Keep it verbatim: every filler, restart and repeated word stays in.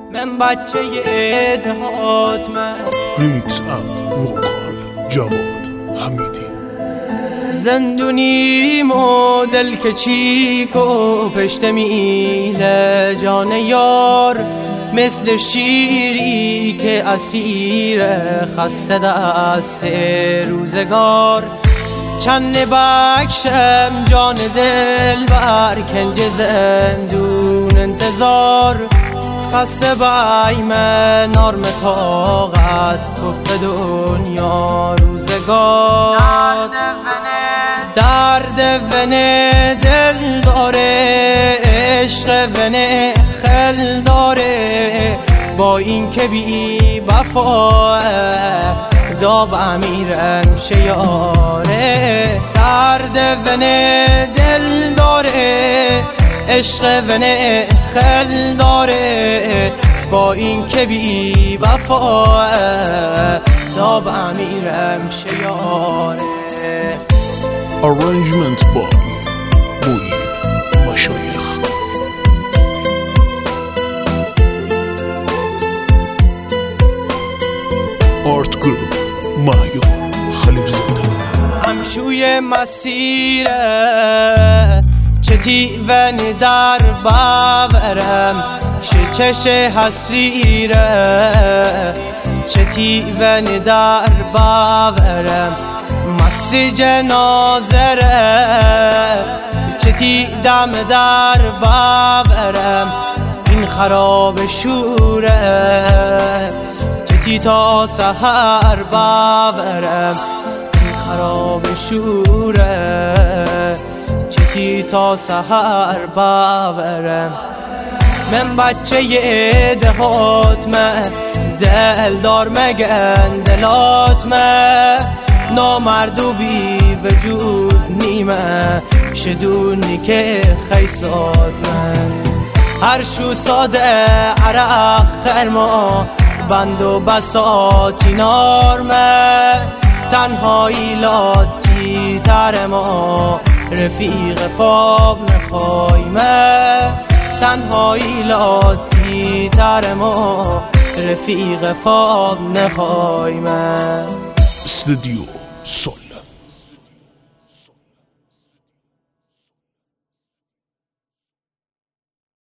من بچه دهات من ریمیکس اند وکال جواد حمیدی زندونیم و دل که چیک و پشت میله جان یار مثل شیری که اسیر خسته دست روزگار چند بکشم جان دل بر کنج زندون انتظار خسته بای من نارم طاقت توف دنیا روزگار درد ونه دل داره عشق ونه خل داره با این که بی وفا داب امیرم شیاره درد ونه دل داره عشق ونه خل داره با این که بی وفا داب امیرم شیاره Arrangement by موین مشایخ آرت گروپ مهیار خلیل زاده همشوی مسیره چه تیون در باورم شه چش حسیره چه تیون در باورم مسی جنازره چه تی دم در باورم این خراب شوره چه تی تا سحر باورم این خراب شوره چه تی تا سحر باورم من بچه دهات من دل دار مگن دلات من نامردو بی وجود نیمه شدونی که خیسات من هر شو ساده عرق خرما بند و بساتی نارمه تنهایی لاتی تر ما رفیق فاب نخوایمه تنهایی لاتی تر ما رفیق فاب نخوایمه استودیو سول